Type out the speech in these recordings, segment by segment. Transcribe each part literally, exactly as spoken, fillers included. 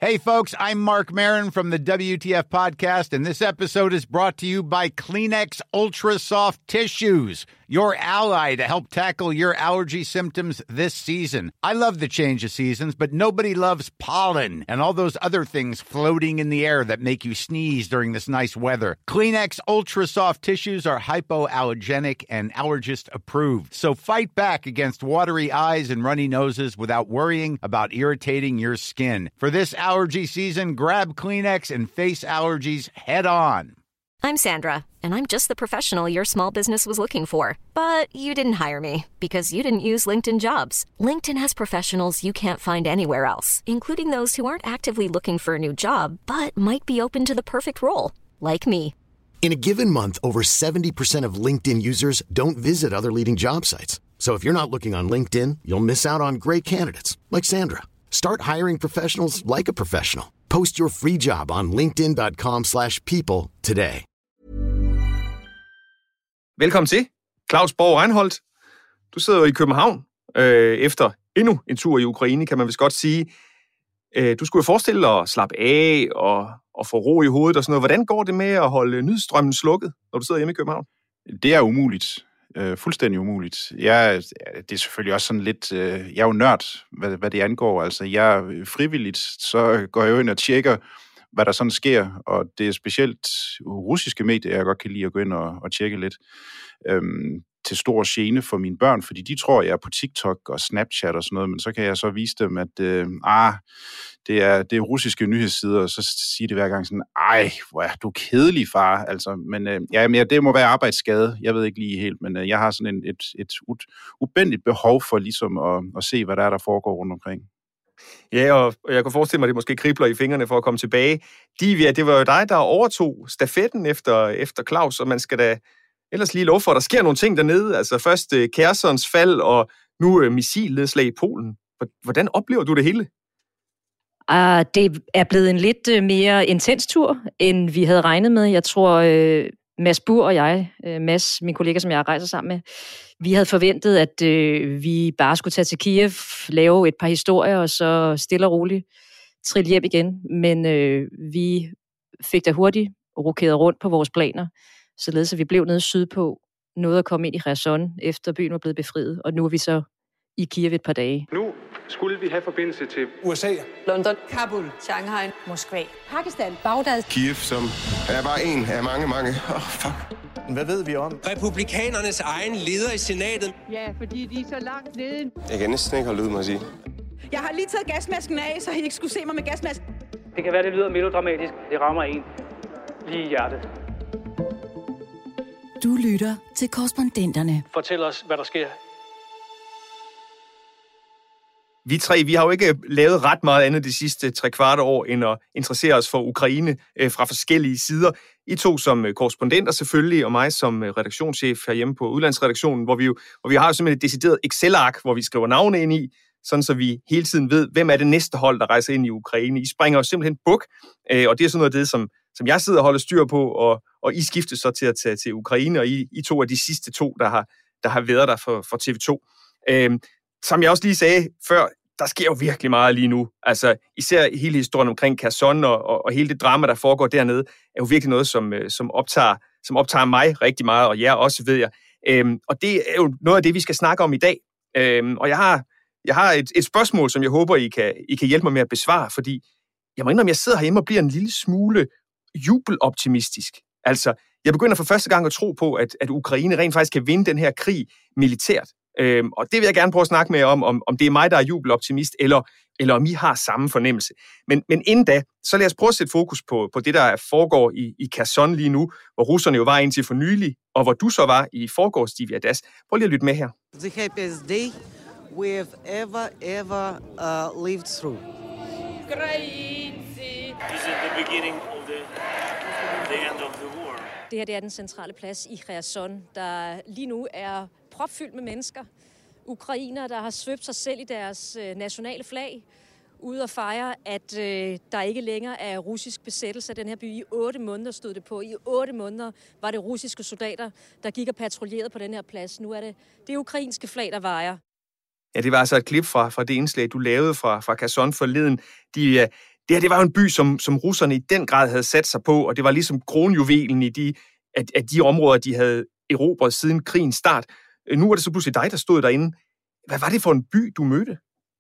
Hey, folks, I'm Mark Maron from the W T F Podcast, and this episode is brought to you by Kleenex Ultra Soft Tissues, your ally to help tackle your allergy symptoms this season. I love the change of seasons, but nobody loves pollen and all those other things floating in the air that make you sneeze during this nice weather. Kleenex Ultra Soft Tissues are hypoallergenic and allergist approved, so fight back against watery eyes and runny noses without worrying about irritating your skin. For this allergy season, grab Kleenex and face allergies head on. I'm Sandra, and I'm just the professional your small business was looking for. But you didn't hire me because you didn't use LinkedIn Jobs. LinkedIn has professionals you can't find anywhere else, including those who aren't actively looking for a new job, but might be open to the perfect role, like me. In a given month, over seventy percent of LinkedIn users don't visit other leading job sites. So if you're not looking on LinkedIn, you'll miss out on great candidates, like Sandra. Start hiring professionals like a professional. Post your free job on linkedin dot com slash people today. Velkommen til, Claus Borg Reinholdt. Du sidder jo i København øh, efter endnu en tur i Ukraine, kan man vist godt sige. Øh, du skulle jo forestille dig at slappe af og, og få ro i hovedet og sådan noget. Hvordan går det med at holde nyhedsstrømmen slukket, når du sidder hjemme i København? Det er umuligt. Øh, fuldstændig umuligt. Jeg, det er selvfølgelig også sådan lidt... Øh, jeg er jo nørd, hvad, hvad det angår. Altså, jeg frivilligt, så går jeg jo ind og tjekker, hvad der sådan sker, og det er specielt russiske medier, jeg godt kan lide at gå ind og, og tjekke lidt, øhm, til stor gene for mine børn, fordi de tror, jeg er på TikTok og Snapchat og sådan noget, men så kan jeg så vise dem, at øh, ah, det, er, det er russiske nyhedssider, og så siger det hver gang sådan, ej, hvor er du kedelig, far, altså, men øh, ja, men det må være arbejdsskade, jeg ved ikke lige helt, men øh, jeg har sådan en, et, et ubændigt behov for ligesom at, at se, hvad der er, der foregår rundt omkring. Ja, og jeg kan forestille mig, at det måske kribler i fingrene for at komme tilbage. Divya, det var jo dig, der overtog stafetten efter, efter Claus, og man skal da ellers lige love for, at der sker nogle ting dernede. Altså først uh, Khersons fald, og nu uh, missilnedslag i Polen. Hvordan oplever du det hele? Uh, det er blevet en lidt uh, mere intens tur, end vi havde regnet med. Jeg tror, uh, Mads Bur og jeg, uh, Mads, min kollega, som jeg rejser sammen med, vi havde forventet, at øh, vi bare skulle tage til Kiev, lave et par historier, og så stille og roligt trille hjem igen. Men øh, vi fik da hurtigt rokeret rundt på vores planer, således at vi blev nede sydpå, nåede at komme ind i Kherson, efter byen var blevet befriet, og nu er vi så i Kiev et par dage. Nu skulle vi have forbindelse til U S A, London, Kabul, Shanghai, Moskva, Pakistan, Bagdad, Kiev, som er bare en af mange, mange. Åh, oh, fuck. Hvad ved vi om? Republikanernes egen leder i senatet. Ja, fordi de er så langt nede. Jeg kan næsten ikke holde ud, må jeg sige. Jeg har lige taget gasmasken af, så I ikke skulle se mig med gasmasken. Det kan være, det lyder melodramatisk. Det rammer en lige i hjertet. Du lytter til Korrespondenterne. Fortæl os, hvad der sker. Vi tre, vi har jo ikke lavet ret meget andet de sidste tre kvarte år, end at interessere os for Ukraine øh, fra forskellige sider. I to som øh, korrespondenter selvfølgelig, og mig som øh, redaktionschef herhjemme på Udlandsredaktionen, hvor vi jo hvor vi har jo simpelthen et decideret Excel-ark, hvor vi skriver navne ind i, sådan så vi hele tiden ved, hvem er det næste hold, der rejser ind i Ukraine. I springer jo simpelthen buk, øh, og det er sådan noget af det, som, som jeg sidder og holder styr på, og, og I skifter så til at tage til Ukraine, og I, I to er de sidste to, der har, der har været der for, for T V to. Øh, som jeg også lige sagde før, der sker jo virkelig meget lige nu. Altså, især hele historien omkring Kherson og, og, og hele det drama, der foregår dernede, er jo virkelig noget, som, som, optager, som optager mig rigtig meget, og jer også, ved jeg. Øhm, og det er jo noget af det, vi skal snakke om i dag. Øhm, og jeg har, jeg har et, et spørgsmål, som jeg håber, I kan, I kan hjælpe mig med at besvare, fordi jeg må indrømme, jeg sidder herhjemme og bliver en lille smule jubeloptimistisk. Altså, jeg begynder for første gang at tro på, at, at Ukraine rent faktisk kan vinde den her krig militært. Øhm, og det vil jeg gerne prøve at snakke med om, om, om det er mig, der er jubeloptimist, eller, eller om I har samme fornemmelse. Men, men inden da, så lad os prøve at sætte fokus på, på det, der foregår i, i Kherson lige nu, hvor russerne jo var indtil for nylig, og hvor du så var i forgårs, Divya Das. Prøv lige at lytte med her. The happiest day we have ever, ever uh, lived through. This is the beginning of the, the end of the war. Det her det er den centrale plads i Kherson, der lige nu er propfyldt med mennesker. Ukrainere, der har svøbt sig selv i deres øh, nationale flag, ude og fejre, at øh, der ikke længere er russisk besættelse af den her by. I otte måneder stod det på. I otte måneder var det russiske soldater, der gik og patruljerede på den her plads. Nu er det det ukrainske flag, der vejer. Ja, det var altså et klip fra, fra det indslag, du lavede fra, fra Kherson forleden. De, det her, det var jo en by, som, som russerne i den grad havde sat sig på, og det var ligesom kronjuvelen i de, af, af de områder, de havde erobret siden krigens start. Nu er det så pludselig dig, der stod derinde. Hvad var det for en by, du mødte?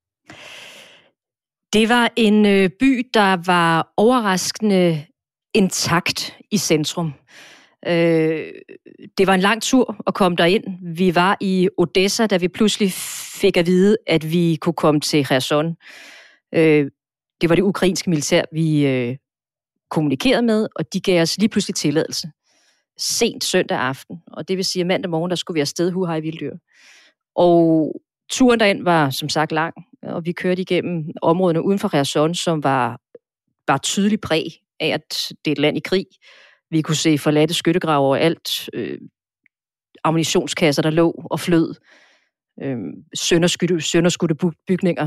Det var en øh, by, der var overraskende intakt i centrum. Øh, det var en lang tur at komme derind. Vi var i Odessa, da vi pludselig fik at vide, at vi kunne komme til Kherson. Øh, det var det ukrainske militær, vi øh, kommunikerede med, og de gav os lige pludselig tilladelse. Sent søndag aften, og det vil sige, at mandag morgen, der skulle vi afsted, hu hej vilddyr. Og turen derind var som sagt lang, og vi kørte igennem områderne uden for Kherson, som var, var tydeligt præg af, at det er et land i krig. Vi kunne se forladte skyttegrave overalt, øh, ammunitionskasser, der lå og flød, øh, sønderskudte, sønderskudte bygninger.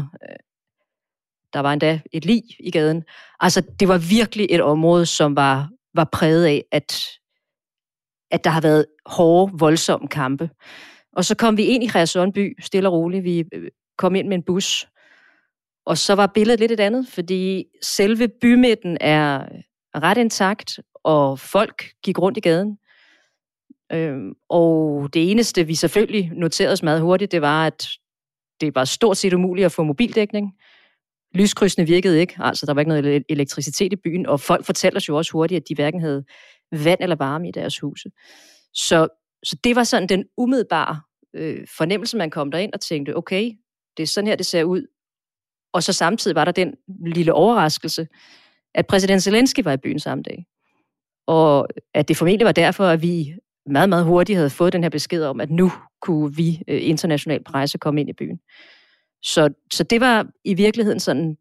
Der var endda et lig i gaden. Altså, det var virkelig et område, som var, var præget af, at, at der har været hårde, voldsomme kampe. Og så kom vi ind i Kherson by, stille og roligt. Vi kom ind med en bus. Og så var billedet lidt et andet, fordi selve bymidten er ret intakt, og folk gik rundt i gaden. Øhm, og det eneste, vi selvfølgelig noterede os meget hurtigt, det var, at det var stort set umuligt at få mobildækning. Lyskrydsene virkede ikke, altså der var ikke noget elektricitet i byen, og folk fortalte os jo også hurtigt, at de hverken havde vand eller varme i deres huse. Så, så det var sådan den umiddelbare øh, fornemmelse, man kom derind og tænkte, okay, det er sådan her, det ser ud. Og så samtidig var der den lille overraskelse, at præsident Zelensky var i byen samme dag. Og at det formentlig var derfor, at vi meget, meget hurtigt havde fået den her besked om, at nu kunne vi øh, international presse komme ind i byen. Så, så det var i virkeligheden sådan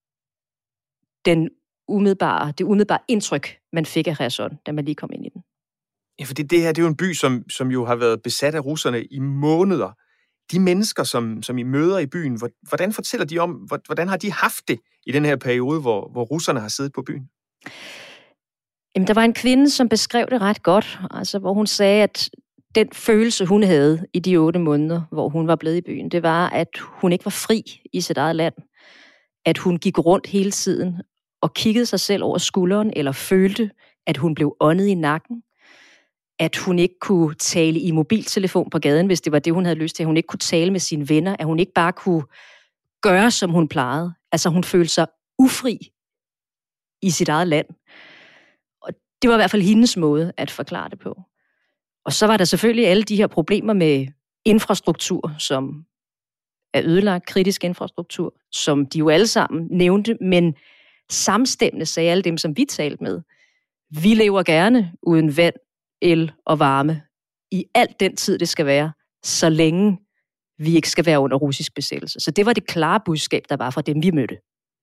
den umiddelbare, det umiddelbare indtryk, man fik af Kherson, da man lige kom ind i den. Ja, fordi det her, det er jo en by, som, som jo har været besat af russerne i måneder. De mennesker, som, som I møder i byen, hvordan fortæller de om, hvordan har de haft det i den her periode, hvor, hvor russerne har siddet på byen? Jamen, der var en kvinde, som beskrev det ret godt, altså, hvor hun sagde, at den følelse, hun havde i de otte måneder, hvor hun var blevet i byen, det var, at hun ikke var fri i sit eget land. At hun gik rundt hele tiden og kiggede sig selv over skulderen, eller følte, at hun blev åndet i nakken. At hun ikke kunne tale i mobiltelefon på gaden, hvis det var det, hun havde lyst til. At hun ikke kunne tale med sine venner. At hun ikke bare kunne gøre, som hun plejede. Altså, hun følte sig ufri i sit eget land. Og det var i hvert fald hendes måde at forklare det på. Og så var der selvfølgelig alle de her problemer med infrastruktur, som er ødelagt, kritisk infrastruktur, som de jo alle sammen nævnte, men samstemmende sagde alle dem, som vi talte med, vi lever gerne uden vand, el og varme i alt den tid, det skal være, så længe vi ikke skal være under russisk besættelse. Så det var det klare budskab, der var fra dem, vi mødte.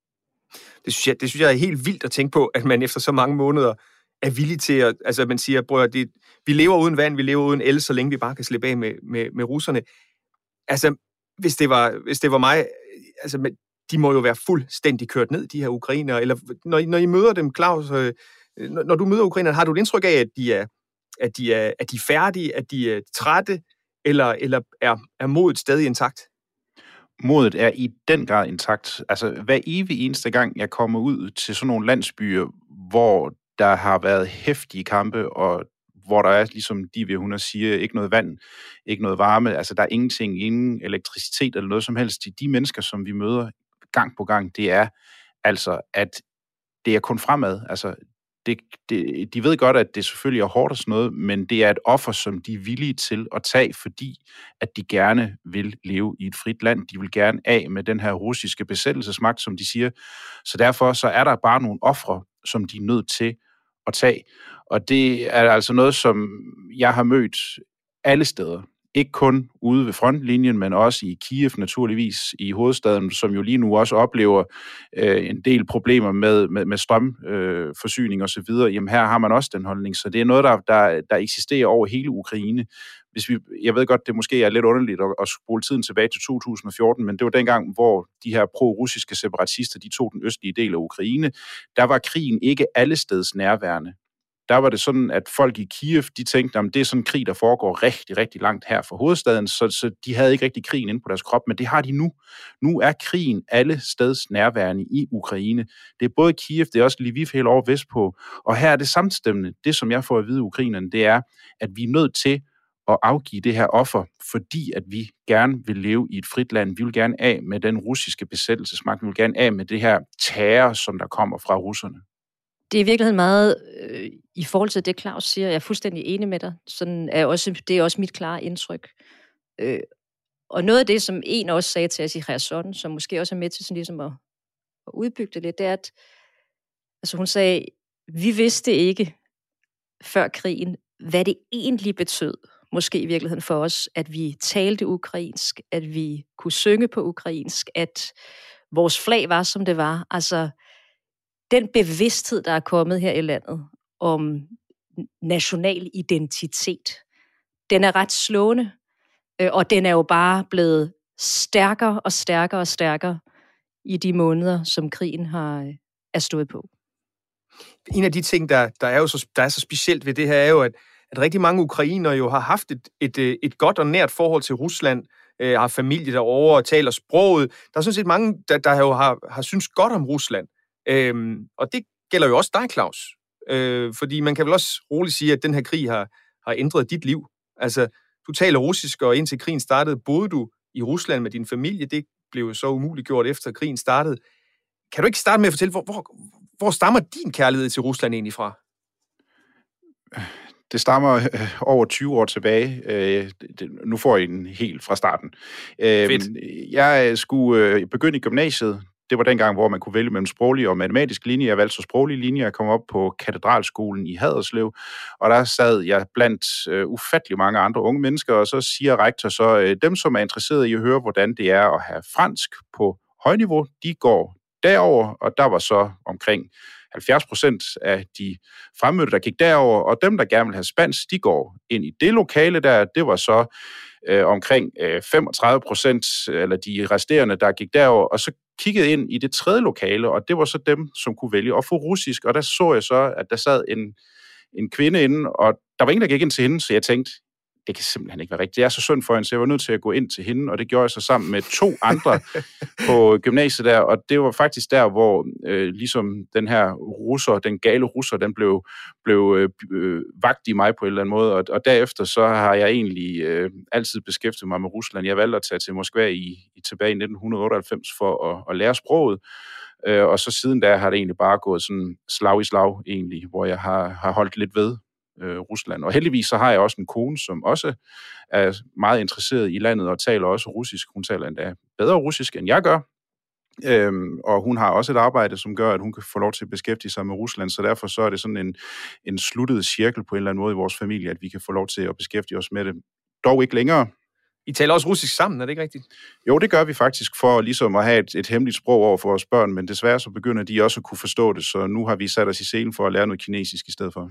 Det synes jeg, det synes jeg er helt vildt at tænke på, at man efter så mange måneder er villig til at, altså man siger, bror, det, vi lever uden vand, vi lever uden el, så længe vi bare kan slippe af med, med, med russerne. Altså, hvis det var, hvis det var mig, altså, de må jo være fuldstændig kørt ned, de her ukrainere, eller når, når I møder dem, Claus, øh, når, når du møder ukrainerne, har du et indtryk af, at de er, at de er, at de er færdige, at de er trætte, eller, eller er, er modet stadig intakt? Modet er i den grad intakt. Altså, hver evig eneste gang, jeg kommer ud til sådan nogle landsbyer, hvor der har været heftige kampe, og hvor der er, ligesom Divya hun siger, ikke noget vand, ikke noget varme, altså der er ingenting, ingen elektricitet eller noget som helst. De, de mennesker, som vi møder gang på gang, det er altså, at det er kun fremad. Altså, det, det, de ved godt, at det selvfølgelig er hårdt og sådan noget, men det er et offer, som de er villige til at tage, fordi at de gerne vil leve i et frit land. De vil gerne af med den her russiske besættelsesmagt, som de siger. Så derfor så er der bare nogle ofre, som de er nødt til at tage. Og det er altså noget, som jeg har mødt alle steder. Ikke kun ude ved frontlinjen, men også i Kiev naturligvis, i hovedstaden, som jo lige nu også oplever øh, en del problemer med, med, med strømforsyning øh, og så videre. Jamen her har man også den holdning, så det er noget, der, der, der eksisterer over hele Ukraine. Hvis vi, jeg ved godt, det måske er lidt underligt at, at spole tiden tilbage til to tusind og fjorten, men det var dengang, hvor de her pro-russiske separatister, de tog den østlige del af Ukraine. Der var krigen ikke allesteds nærværende. der var det sådan, at folk i Kiev, de tænkte, at det er sådan en krig, der foregår rigtig, rigtig langt her fra hovedstaden, så, så de havde ikke rigtig krigen inde på deres krop, men det har de nu. Nu er krigen alle steds nærværende i Ukraine. Det er både Kiev, det er også Lviv helt over vestpå, og her er det samstemmende. Det, som jeg får at vide af ukrainerne, det er, at vi er nødt til at afgive det her offer, fordi at vi gerne vil leve i et frit land. Vi vil gerne af med den russiske besættelsesmagt. Vi vil gerne af med det her terror, som der kommer fra russerne. Det er i virkeligheden meget, øh, i forhold til det, Claus siger, jeg er fuldstændig enig med dig. Sådan er også, det er også mit klare indtryk. Øh, og noget af det, som en også sagde til os i Kherson, som måske også er med til sådan ligesom at, at udbygge det lidt, det er, at altså hun sagde, vi vidste ikke før krigen, hvad det egentlig betød, måske i virkeligheden for os, at vi talte ukrainsk, at vi kunne synge på ukrainsk, at vores flag var, som det var. Altså, den bevidsthed, der er kommet her i landet om national identitet, den er ret slående, og den er jo bare blevet stærkere og stærkere og stærkere i de måneder, som krigen har er stået på. En af de ting, der, der, er jo så, der er så specielt ved det her, er jo, at, at rigtig mange ukrainere jo har haft et, et, et godt og nært forhold til Rusland, øh, har familie derovre og taler sproget. Der er sådan set mange, der, der jo har, har synes godt om Rusland. Øhm, og det gælder jo også dig, Claus. Øh, fordi man kan vel også roligt sige, at den her krig har, har ændret dit liv. Altså, du taler russisk, og indtil krigen startede, boede du i Rusland med din familie. Det blev så umuligt gjort efter krigen startede. Kan du ikke starte med at fortælle, hvor, hvor, hvor stammer din kærlighed til Rusland egentlig fra? Det stammer øh, over tyve år tilbage. Øh, det, nu får I den helt fra starten. Øh, jeg skulle øh, begynde i gymnasiet. Det var dengang, hvor man kunne vælge mellem sproglig og matematisk linje. Jeg valgte så sproglig linje. Jeg kom op på Katedralskolen i Haderslev, og der sad jeg blandt øh, ufattelig mange andre unge mennesker, og så siger rektor så, øh, dem som er interesseret i at høre, hvordan det er at have fransk på højniveau, de går derover, og der var så omkring halvfjerds procent af de fremmødte, der gik derover, og dem, der gerne vil have spansk, de går ind i det lokale der. Det var så øh, omkring øh, femogtredive procent, eller de resterende, der gik derover, og så kiggede ind i det tredje lokale, og det var så dem, som kunne vælge at få russisk, og der så jeg så, at der sad en, en kvinde inde, og der var ingen, der gik ind til hende, så jeg tænkte, det kan simpelthen ikke være rigtigt. Det er så synd for hende, så jeg var nødt til at gå ind til hende, og det gjorde jeg så sammen med to andre på gymnasiet der, og det var faktisk der, hvor øh, ligesom den her russer, den gale russer, den blev, blev øh, vagt i mig på en eller anden måde, og, og derefter så har jeg egentlig øh, altid beskæftiget mig med Rusland. Jeg valgte at tage til Moskva i, i tilbage i nitten otteoghalvfems for at, at lære sproget, øh, og så siden da har det egentlig bare gået sådan slag i slag egentlig, hvor jeg har, har holdt lidt ved Øh, Rusland. Og heldigvis så har jeg også en kone, som også er meget interesseret i landet og taler også russisk. Hun taler endda bedre russisk, end jeg gør. Øhm, og hun har også et arbejde, som gør, at hun kan få lov til at beskæftige sig med Rusland. Så derfor så er det sådan en, en sluttet cirkel på en eller anden måde i vores familie, at vi kan få lov til at beskæftige os med det. Dog ikke længere. I taler også russisk sammen, er det ikke rigtigt? Jo, det gør vi faktisk for ligesom at have et, et hemmeligt sprog over for vores børn, men desværre så begynder de også at kunne forstå det, så nu har vi sat os i scenen for at lære noget kinesisk i stedet for.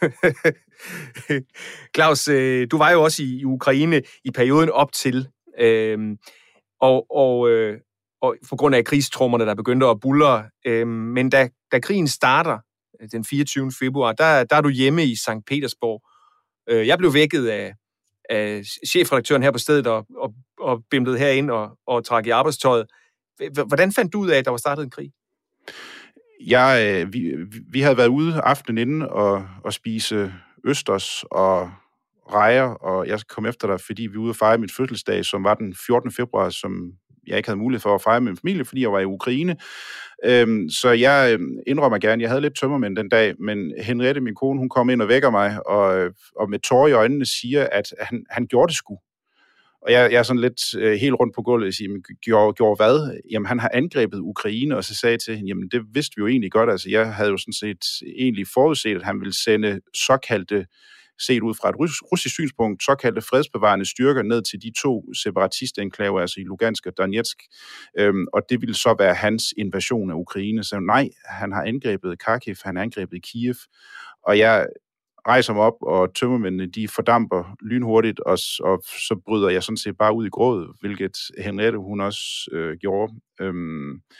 Claus, du var jo også i Ukraine i perioden op til, øh, og, og, øh, og på grund af krigstrummerne, der begyndte at buldre, øh, men da, da krigen starter den fireogtyvende februar, der, der er du hjemme i Sankt Petersborg. Jeg blev vækket af af chefredaktøren her på stedet og, og, og bimlede herind og, og trak i arbejdstøjet. Hvordan fandt du ud af, at der var startet en krig? Jeg, vi, vi havde været ude aftenen inden og, og spise østers og rejer, og jeg kom efter dig, fordi vi var ude at fejre min fødselsdag, som var den fjortende februar, som jeg ikke havde mulighed for at fejre med min familie, fordi jeg var i Ukraine. Øhm, så jeg indrømmer gerne, jeg havde lidt tømmermænd den dag, men Henriette, min kone, hun kom ind og vækker mig, og, og med tårer i øjnene siger, at han, han gjorde det sgu. Og jeg, jeg er sådan lidt øh, helt rundt på gulvet og siger, men gjorde, gjorde hvad? Jamen, han har angrebet Ukraine, og så sagde jeg til hende, jamen, det vidste vi jo egentlig godt. Altså, jeg havde jo sådan set egentlig forudset, at han ville sende såkaldte, set ud fra et russisk synspunkt, såkaldte fredsbevarende styrker ned til de to separatistenklaver, altså i Lugansk og Donetsk, øhm, og det ville så være hans invasion af Ukraine. Så nej, han har angrebet Kharkiv, han har angrebet Kiev, og jeg rejser mig op, og tømmermændene, de fordamper lynhurtigt, og, og så bryder jeg sådan set bare ud i grådet, hvilket Henriette, hun også øh, gjorde. Øhm,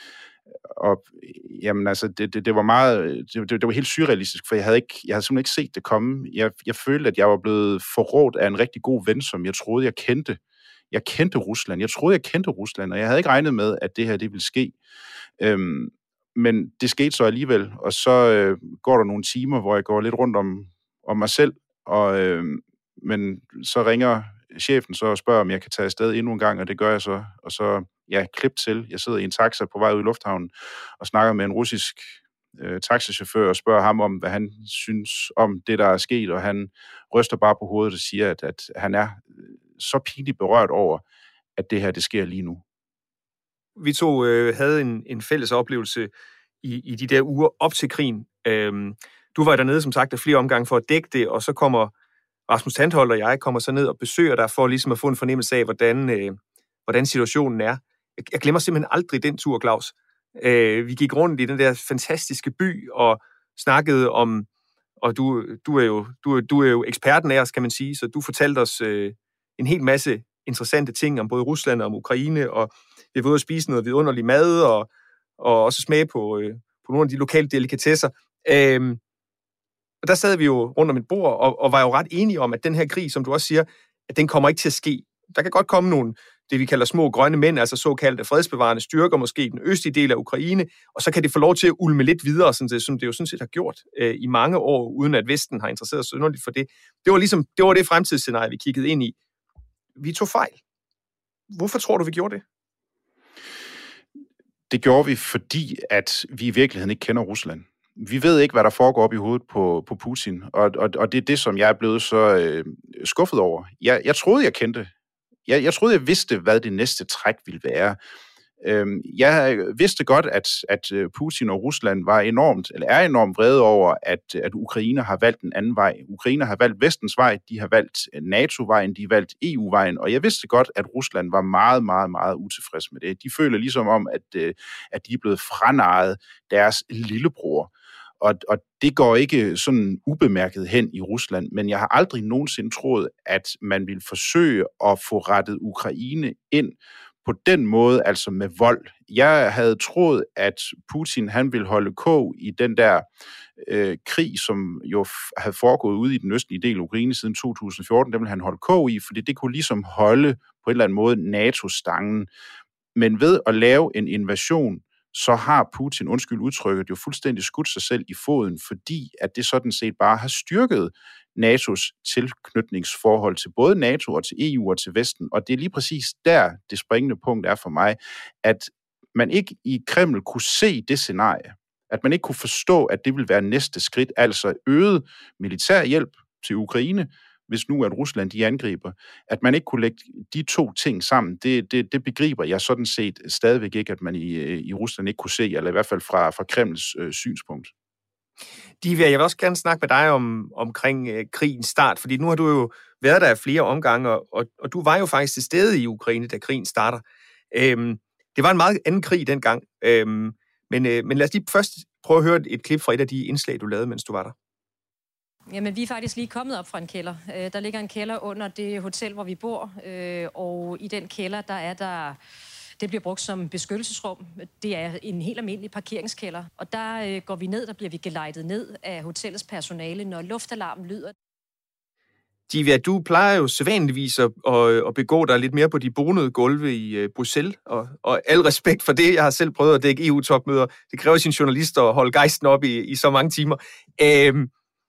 Og jamen altså, det, det, det var meget, det, det var helt surrealistisk, for jeg havde, ikke, jeg havde simpelthen ikke set det komme. Jeg, jeg følte, at jeg var blevet forrådt af en rigtig god ven, som jeg troede, jeg kendte. Jeg kendte Rusland. Jeg troede, jeg kendte Rusland, og jeg havde ikke regnet med, at det her, det ville ske. Øhm, men det skete så alligevel, og så øh, går der nogle timer, hvor jeg går lidt rundt om, om mig selv, og, øh, men så ringer chefen så og spørger, om jeg kan tage afsted endnu en gang, og det gør jeg så, og så, ja, klip til. Jeg sidder i en taxa på vej ud i lufthavnen og snakker med en russisk øh, taxichauffør og spørger ham om, hvad han synes om det, der er sket, og han ryster bare på hovedet og siger, at, at han er så pinligt berørt over, at det her, det sker lige nu. Vi to øh, havde en, en fælles oplevelse i, i de der uger op til krigen. Øhm, du var dernede, som sagt, af flere omgange for at dække det, og så kommer Rasmus Tantholdt og jeg kommer så ned og besøger dig for ligesom at få en fornemmelse af, hvordan, øh, hvordan situationen er. Jeg, jeg glemmer simpelthen aldrig den tur, Claus. Øh, vi gik rundt i den der fantastiske by og snakkede om, og du, du, er, jo, du, du er jo eksperten af os, kan man sige, så du fortalte os øh, en hel masse interessante ting om både Rusland og om Ukraine, og vi var ude at spise noget vidunderlig mad, og, og også smage på, øh, på nogle af de lokale delikatesser. Øh, og der sad vi jo rundt om et bord, og, og var jo ret enige om, at den her krig, som du også siger, at den kommer ikke til at ske. Der kan godt komme nogle, det vi kalder små grønne mænd, altså såkaldte fredsbevarende styrker, måske i den østlige del af Ukraine, og så kan det få lov til at ulme lidt videre, sådan det, som det jo sådan set har gjort øh, i mange år, uden at Vesten har interesseret sig synderligt for det. Det var ligesom, det var det fremtidsscenarie, vi kiggede ind i. Vi tog fejl. Hvorfor tror du, vi gjorde det? Det gjorde vi, fordi at vi i virkeligheden ikke kender Rusland. Vi ved ikke, hvad der foregår op i hovedet på, på Putin, og, og, og det er det, som jeg er blevet så øh, skuffet over. Jeg, jeg troede, jeg kendte. Jeg, jeg troede, jeg vidste, hvad det næste træk ville være. Øhm, jeg vidste godt, at, at Putin og Rusland var enormt, eller er enormt vrede over, at, at Ukraine har valgt en anden vej. Ukraine har valgt Vestens vej, de har valgt NATO-vejen, de har valgt E U-vejen, og jeg vidste godt, at Rusland var meget, meget, meget utilfreds med det. De føler ligesom om, at, at de er blevet franarret deres lillebror. Og, og det går ikke sådan ubemærket hen i Rusland, men jeg har aldrig nogensinde troet, at man ville forsøge at få rettet Ukraine ind på den måde, altså med vold. Jeg havde troet, at Putin han ville holde kog i den der øh, krig, som jo f- havde foregået ude i den østlige del af Ukraine siden to tusind og fjorten. Den ville han holde kog i, fordi det kunne ligesom holde på en eller anden måde NATO-stangen. Men ved at lave en invasion, så har Putin, undskyld udtrykket, jo fuldstændig skudt sig selv i foden, fordi at det sådan set bare har styrket N A T O's tilknytningsforhold til både NATO og til E U og til Vesten. Og det er lige præcis der, det springende punkt er for mig, at man ikke i Kreml kunne se det scenarie. At man ikke kunne forstå, at det ville være næste skridt, altså øget militær hjælp til Ukraine, hvis nu at Rusland de angriber. At man ikke kunne lægge de to ting sammen, det, det, det begriber jeg sådan set stadigvæk ikke, at man i, i Rusland ikke kunne se, eller i hvert fald fra, fra Kremls øh, synspunkt. Divya, jeg vil også gerne snakke med dig om, omkring øh, krigens start, fordi nu har du jo været der flere omgange, og, og, og du var jo faktisk til stede i Ukraine, da krigen starter. Øhm, det var en meget anden krig dengang, øhm, men, øh, men lad os lige først prøve at høre et, et klip fra et af de indslag, du lavede, mens du var der. Jamen, vi er faktisk lige kommet op fra en kælder. Øh, der ligger en kælder under det hotel, hvor vi bor, øh, og i den kælder, der er der... Det bliver brugt som beskyttelsesrum. Det er en helt almindelig parkeringskælder. Og der øh, går vi ned, der bliver vi gelejtet ned af hotellets personale, når luftalarmen lyder. Divya, du plejer jo sædvanligvis at, at, at begå dig lidt mere på de bonede gulve i uh, Bruxelles, og, og al respekt for det. Jeg har selv prøvet at dække E U-topmøder. Det kræver sine journalister at holde gejsten op i, i så mange timer. Øhm,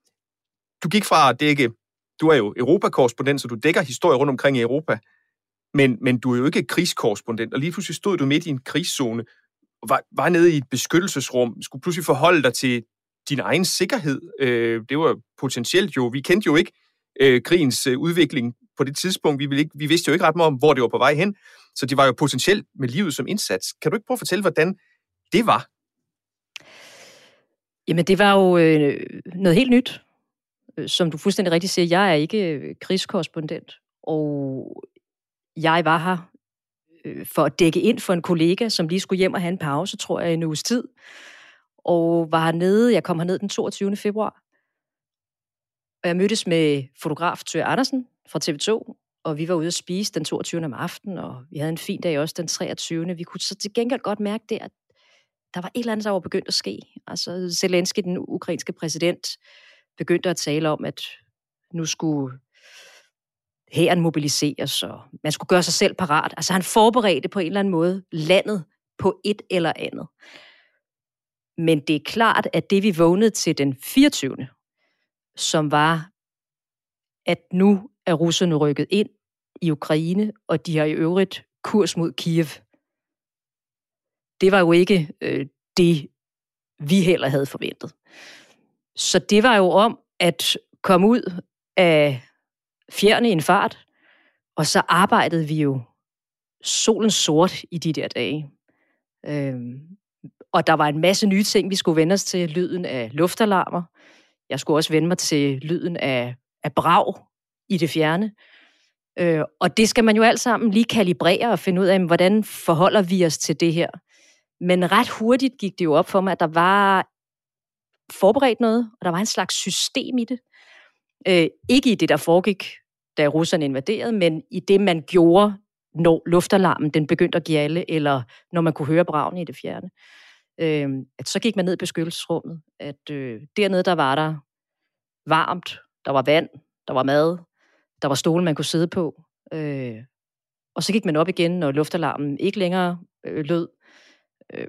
du gik fra at dække... Du er jo europakorrespondent, så du dækker historie rundt omkring i Europa. Men, men du er jo ikke krigskorrespondent, og lige pludselig stod du midt i en krigszone, og var, var nede i et beskyttelsesrum, skulle pludselig forholde dig til din egen sikkerhed. Øh, det var potentielt jo, vi kendte jo ikke øh, krigens øh, udvikling på det tidspunkt, vi, ville ikke, vi vidste jo ikke ret meget om, hvor det var på vej hen, så det var jo potentielt med livet som indsats. Kan du ikke prøve at fortælle, hvordan det var? Jamen, det var jo øh, noget helt nyt. Som du fuldstændig rigtigt siger, jeg er ikke øh, krigskorrespondent, og jeg var her øh, for at dække ind for en kollega, som lige skulle hjem og have en pause, tror jeg, en uges tid. Og var hernede, jeg kom herned den toogtyvende februar. Og jeg mødtes med fotograf Thøger Andersen fra T V to, og vi var ude at spise den toogtyvende om aftenen, og vi havde en fin dag også den treogtyvende Vi kunne så til gengæld godt mærke det, at der var et eller andet, der var begyndt at ske. Altså Zelensky, den ukrainske præsident, begyndte at tale om, at nu skulle hæren mobiliseres, og man skulle gøre sig selv parat. Altså han forberedte på en eller anden måde landet på et eller andet. Men det er klart, at det vi vågnede til den fireogtyvende som var, at nu er russerne rykket ind i Ukraine, og de har i øvrigt kurs mod Kiev. Det var jo ikke øh, det, vi heller havde forventet. Så det var jo om at komme ud af fjerne i en fart, og så arbejdede vi jo solen sort i de der dage. Øhm, og der var en masse nye ting, vi skulle vende os til. Lyden af luftalarmer. Jeg skulle også vende mig til lyden af, af brag i det fjerne. Øh, og det skal man jo alt sammen lige kalibrere og finde ud af, hvordan forholder vi os til det her. Men ret hurtigt gik det jo op for mig, at der var forberedt noget, og der var en slags system i det. Øh, ikke i det, der foregik, da russerne invaderede, men i det, man gjorde, når luftalarmen den begyndte at gjalde, eller når man kunne høre bragen i det fjerne. Øh, at så gik man ned i beskyttelsesrummet. At øh, dernede, der var der varmt, der var vand, der var mad, der var stole, man kunne sidde på. Øh, og så gik man op igen, når luftalarmen ikke længere øh, lød. Øh,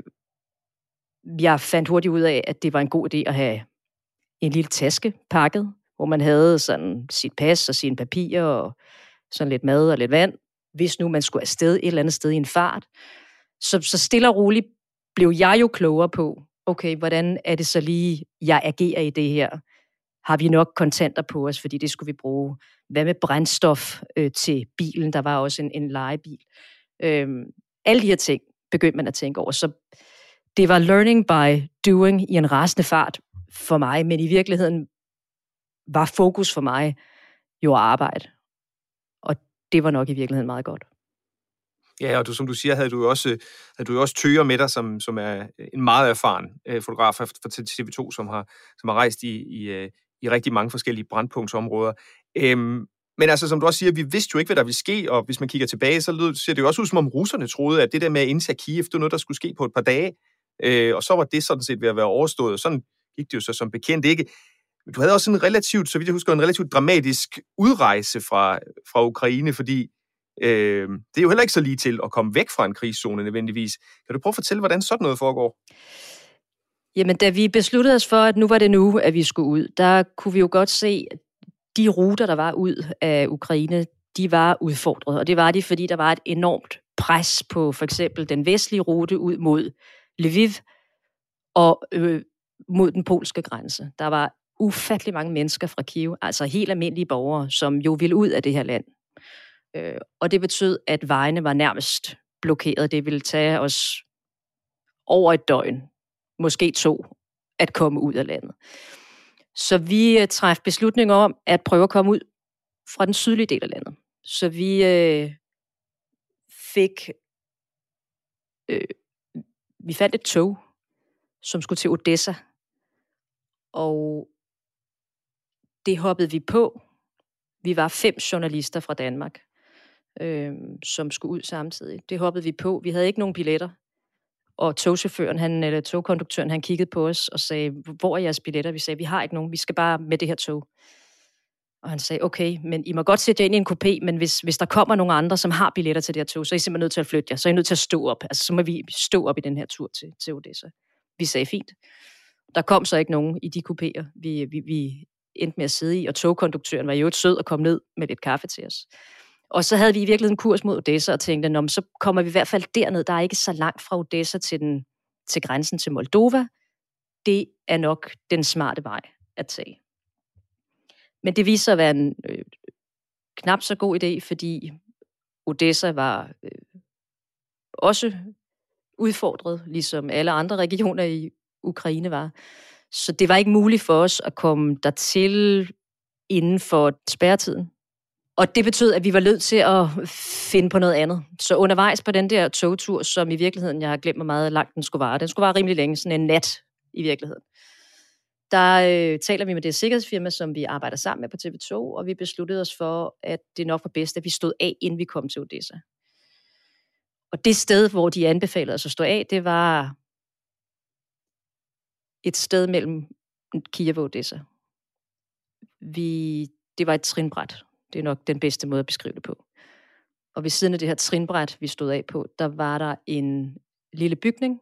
jeg fandt hurtigt ud af, at det var en god idé at have en lille taske pakket, hvor man havde sådan sit pas og sine papirer og sådan lidt mad og lidt vand, hvis nu man skulle afsted et eller andet sted i en fart. Så, så stille og roligt blev jeg jo klogere på, okay, hvordan er det så lige, jeg agerer i det her? Har vi nok kontanter på os, fordi det skulle vi bruge? Hvad med brændstof øh, til bilen? Der var også en, en lejebil. Øhm, alle de her ting begyndte man at tænke over. Så det var learning by doing i en rasende fart for mig, men i virkeligheden var fokus for mig jo at arbejde. Og det var nok i virkeligheden meget godt. Ja, og du, som du siger, havde du jo også, havde du jo også Tøger med dig, som, som er en meget erfaren øh, fotograf for T V to, som har, som har rejst i, i, i rigtig mange forskellige brandpunktsområder. Øhm, men altså, som du også siger, vi vidste jo ikke, hvad der ville ske, og hvis man kigger tilbage, så lød, ser det jo også ud, som om russerne troede, at det der med at indtage Kiev, det var noget, der skulle ske på et par dage, øh, og så var det sådan set ved at være overstået, og sådan gik det jo så som bekendt ikke. Men du havde også en relativt, så vidt jeg husker, en relativt dramatisk udrejse fra, fra Ukraine, fordi øh, det er jo heller ikke så lige til at komme væk fra en krigszone nødvendigvis. Kan du prøve at fortælle, hvordan sådan noget foregår? Jamen, da vi besluttede os for, at nu var det nu, at vi skulle ud, der kunne vi jo godt se, at de ruter, der var ud af Ukraine, de var udfordret. Og det var de, fordi der var et enormt pres på for eksempel den vestlige rute ud mod Lviv og øh, mod den polske grænse. Der var ufattelig mange mennesker fra Kiev, altså helt almindelige borgere, som jo ville ud af det her land. Øh, og det betød, at vejene var nærmest blokeret. Det ville tage os over et døgn, måske to, at komme ud af landet. Så vi øh, træffede beslutning om at prøve at komme ud fra den sydlige del af landet. Så vi øh, fik... Øh, vi fandt et tog, som skulle til Odessa. Og det hoppede vi på. Vi var fem journalister fra Danmark, øh, som skulle ud samtidig. Det hoppede vi på. Vi havde ikke nogen billetter. Og togchaufføren, han, eller togkonduktøren, han kiggede på os og sagde, hvor er jeres billetter? Vi sagde, vi har ikke nogen. Vi skal bare med det her tog. Og han sagde, okay, men I må godt sætte jer ind i en kupé, men hvis, hvis der kommer nogle andre, som har billetter til det her tog, så er I simpelthen nødt til at flytte jer. Så er I nødt til at stå op. Altså, så må vi stå op i den her tur til, til Odessa. Vi sagde, fint. Der kom så ikke nogen i de kupéer, vi, vi, vi endte med at sidde i, og togkonduktøren var jo et sød og kom ned med lidt kaffe til os. Og så havde vi i virkeligheden en kurs mod Odessa og tænkte, nå, så kommer vi i hvert fald derned. Der er ikke så langt fra Odessa til, den, til grænsen til Moldova. Det er nok den smarte vej at tage. Men det viste sig at være en øh, knap så god idé, fordi Odessa var øh, også udfordret, ligesom alle andre regioner i Ukraine var. Så det var ikke muligt for os at komme dertil inden for spærretiden. Og det betød, at vi var nødt til at finde på noget andet. Så undervejs på den der togtur, som i virkeligheden, jeg har glemt mig meget langt den skulle vare, den skulle vare rimelig længe, sådan en nat i virkeligheden. Der øh, taler vi med det sikkerhedsfirma, som vi arbejder sammen med på T V to, og vi besluttede os for, at det nok var bedst, at vi stod af, inden vi kom til Odessa. Og det sted, hvor de anbefalede os at stå af, det var et sted mellem Kiev og Odessa. Vi, det var et trinbræt. Det er nok den bedste måde at beskrive det på. Og ved siden af det her trinbræt, vi stod af på, der var der en lille bygning,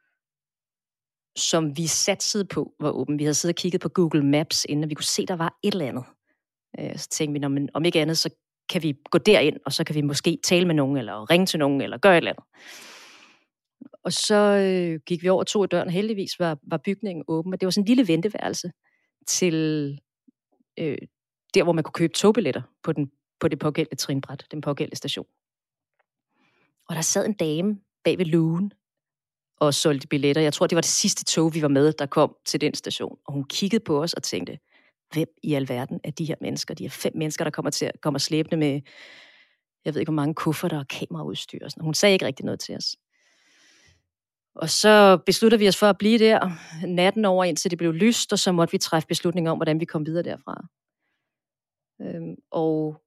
som vi satsede på var åben. Vi havde siddet og kigget på Google Maps, inden vi kunne se, der var et eller andet. Så tænkte vi, om ikke andet, så kan vi gå derind, og så kan vi måske tale med nogen, eller ringe til nogen, eller gøre et eller andet. Og så øh, gik vi over to i døren. Heldigvis var, var bygningen åben, og det var sådan en lille venteværelse til øh, der, hvor man kunne købe togbilletter på, den, på det pågældende trinbræt, den pågældende station. Og der sad en dame bag ved lugen og solgte billetter. Jeg tror, det var det sidste tog, vi var med, der kom til den station. Og hun kiggede på os og tænkte, hvem i alverden er de her mennesker? De her fem mennesker, der kommer, til, kommer slæbende med, jeg ved ikke, hvor mange kufferter og kameraudstyr. Og sådan. Hun sagde ikke rigtig noget til os. Og så besluttede vi os for at blive der natten over, indtil det blev lyst, og så måtte vi træffe beslutninger om, hvordan vi kom videre derfra. Øhm, og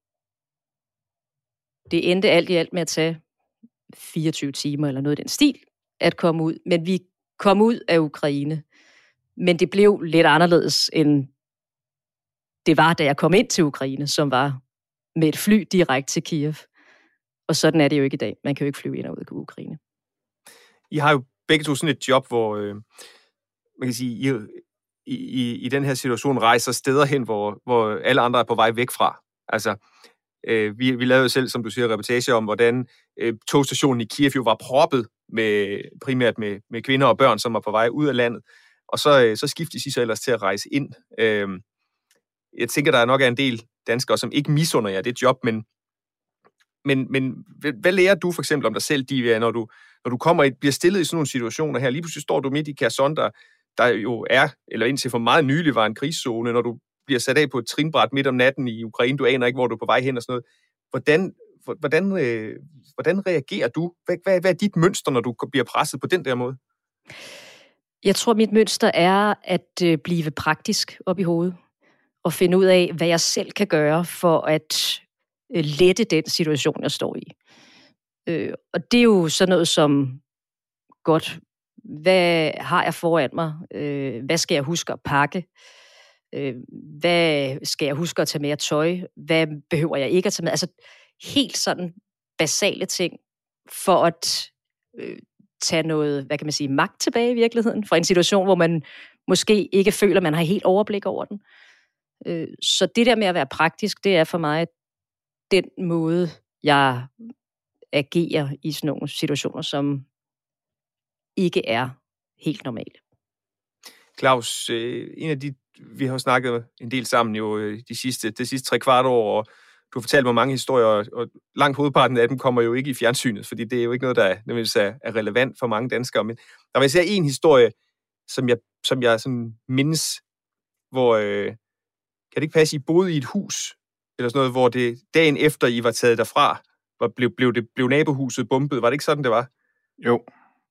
det endte alt i alt med at tage fireogtyve timer, eller noget i den stil, at komme ud. Men vi kom ud af Ukraine. Men det blev lidt anderledes, end det var, da jeg kom ind til Ukraine, som var med et fly direkte til Kiev. Og sådan er det jo ikke i dag. Man kan jo ikke flyve ind og ud af Ukraine. I har jo begge to sådan et job, hvor øh, man kan sige, I, i, i den her situation rejser steder hen, hvor, hvor alle andre er på vej væk fra. Altså, øh, vi, vi lavede jo selv, som du siger, reportage om, hvordan øh, togstationen i Kiev jo var proppet med, primært med, med kvinder og børn, som var på vej ud af landet. Og så, øh, så skiftes I så ellers til at rejse ind. Øh, jeg tænker, der er nok en del danskere, som ikke misunder jer det job, men, men, men hvad lærer du for eksempel om dig selv, Divya, når du Når du kommer og bliver stillet i sådan nogle situationer her, lige pludselig står du midt i Kherson, der, der jo er, eller indtil for meget nylig var en krigszone, når du bliver sat af på et trinbræt midt om natten i Ukraine, du aner ikke, hvor du er på vej hen og sådan noget. Hvordan, hvordan, øh, hvordan reagerer du? Hvad, hvad, hvad er dit mønster, når du bliver presset på den der måde? Jeg tror, mit mønster er at øh, blive praktisk op i hovedet, og finde ud af, hvad jeg selv kan gøre for at øh, lette den situation, jeg står i. Øh, og det er jo sådan noget som, godt, hvad har jeg foran mig? Øh, hvad skal jeg huske at pakke? Øh, hvad skal jeg huske at tage med af tøj? Hvad behøver jeg ikke at tage med? Altså helt sådan basale ting, for at øh, tage noget, hvad kan man sige, magt tilbage i virkeligheden, fra en situation, hvor man måske ikke føler, man har helt overblik over den. Øh, så det der med at være praktisk, det er for mig den måde, jeg agerer i sådan nogle situationer, som ikke er helt normale. Claus, øh, en af de, vi har snakket en del sammen jo de sidste, de sidste tre kvart år, og du har fortalt mig mange historier, og langt hovedparten af dem kommer jo ikke i fjernsynet, fordi det er jo ikke noget, der er, er relevant for mange danskere. Men der var især en historie, som jeg, som jeg sådan mindes, hvor, øh, kan det ikke passe, I boede i et hus, eller sådan noget, hvor det dagen efter, I var taget derfra, var, blev, blev, det, blev nabohuset bombet. Var det ikke sådan, det var? Jo.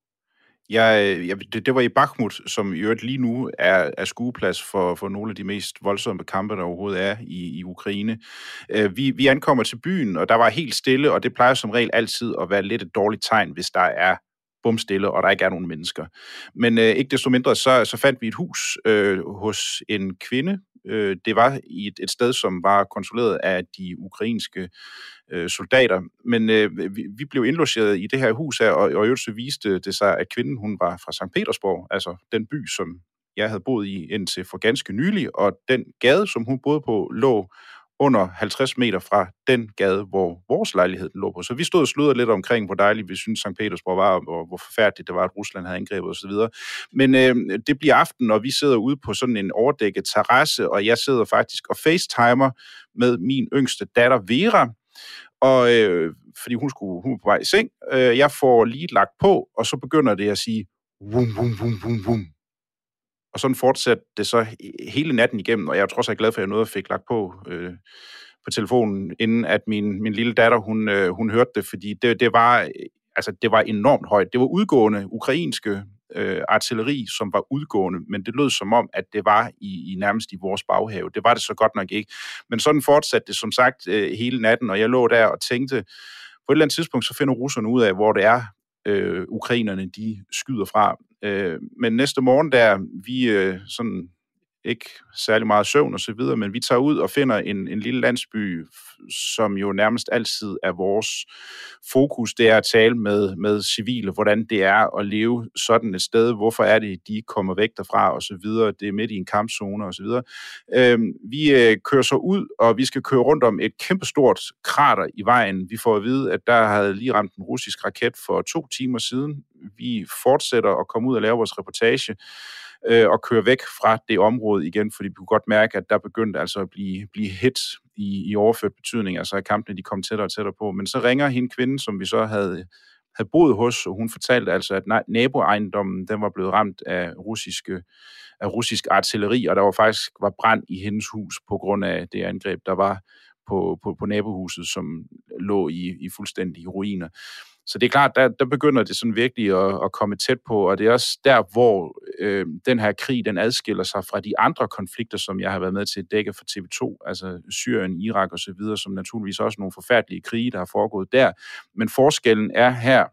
Jeg, jeg, det, det var i Bakhmut, som i øvrigt lige nu er, er skueplads for, for nogle af de mest voldsomme kampe, der overhovedet er i, i Ukraine. Uh, vi, vi ankommer til byen, og der var helt stille, og det plejer som regel altid at være lidt et dårligt tegn, hvis der er bumstille, og der ikke er nogen mennesker. Men uh, ikke desto mindre, så, så fandt vi et hus uh, hos en kvinde. Uh, det var i et, et sted, som var kontrolleret af de ukrainske soldater, men øh, vi, vi blev indlogeret i det her hus her, og, og så viste det sig, at kvinden, hun var fra Sankt Petersborg, altså den by, som jeg havde boet i indtil for ganske nylig, og den gade, som hun boede på, lå under halvtreds meter fra den gade, hvor vores lejlighed lå på. Så vi stod og sludrede lidt omkring, hvor dejligt vi synes Sankt Petersborg var, og hvor forfærdeligt det var, at Rusland havde angrebet osv. Men øh, det bliver aften, og vi sidder ude på sådan en overdækket terrasse, og jeg sidder faktisk og facetimer med min yngste datter Vera, og øh, fordi hun skulle hun var på vej i seng, øh, jeg får lige lagt på, og så begynder det at sige vum, vum, vum, vum, vum. Og sådan fortsatte det så hele natten igennem, og jeg er trods alt glad for, at jeg nåede fik lagt på øh, på telefonen, inden at min, min lille datter, hun, øh, hun hørte det, fordi det, det var altså det var enormt højt. Det var udgående ukrainske øh, artilleri, som var udgående, men det lød som om, at det var i, i nærmest i vores baghave. Det var det så godt nok ikke. Men sådan fortsatte det som sagt øh, hele natten, og jeg lå der og tænkte, på et eller andet tidspunkt, så finder russerne ud af, hvor det er, øh, ukrainerne de skyder fra. Øh, men næste morgen der, vi øh, sådan ikke særlig meget søvn og så videre, men vi tager ud og finder en, en lille landsby, som jo nærmest altid er vores fokus, det er at tale med, med civile, hvordan det er at leve sådan et sted, hvorfor er det, de kommer væk derfra og så videre, det er midt i en kampzone og så videre. Øhm, vi øh, kører så ud, og vi skal køre rundt om et kæmpestort krater i vejen. Vi får at vide, at der havde lige ramt en russisk raket for to timer siden. Vi fortsætter at komme ud og lave vores reportage, og køre væk fra det område igen, fordi vi kunne godt mærke, at der begyndte altså at blive, blive hit i, i overført betydning, altså at kampene de kom tættere og tættere på. Men så ringer hende kvinde, som vi så havde, havde boet hos, og hun fortalte altså, at naboejendommen den var blevet ramt af, russiske, af russisk artilleri, og der var faktisk var brand i hendes hus på grund af det angreb, der var på, på, på nabohuset, som lå i, i fuldstændige ruiner. Så det er klart, der, der begynder det sådan virkelig at, at komme tæt på, og det er også der, hvor øh, den her krig, den adskiller sig fra de andre konflikter, som jeg har været med til at dække for T V to, altså Syrien, Irak og så videre, som naturligvis også nogle forfærdelige krige, der har foregået der. Men forskellen er her,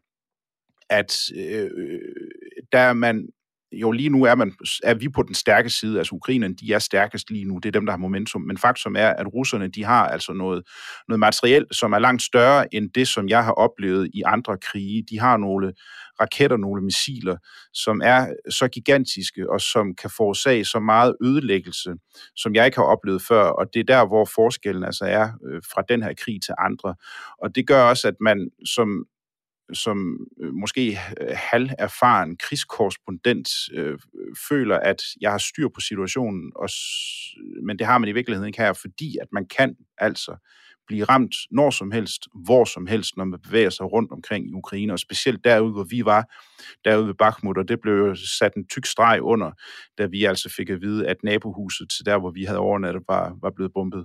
at øh, der er man jo lige nu er, man, er vi på den stærke side, altså ukrainerne, de er stærkest lige nu, det er dem, der har momentum, men faktum er, at russerne, de har altså noget, noget materiel, som er langt større end det, som jeg har oplevet i andre krige. De har nogle raketter, nogle missiler, som er så gigantiske, og som kan forårsage så meget ødelæggelse, som jeg ikke har oplevet før, og det er der, hvor forskellen altså er øh, fra den her krig til andre. Og det gør også, at man som som øh, måske øh, halverfaren krigskorrespondent øh, føler, at jeg har styr på situationen, og s- men det har man i virkeligheden ikke her, fordi at man kan altså blive ramt når som helst, hvor som helst, når man bevæger sig rundt omkring i Ukraine, og specielt derude, hvor vi var, derude ved Bakhmut, og det blev jo sat en tyk streg under, da vi altså fik at vide, at nabohuset til der, hvor vi havde overnattet, var, var blevet bombet.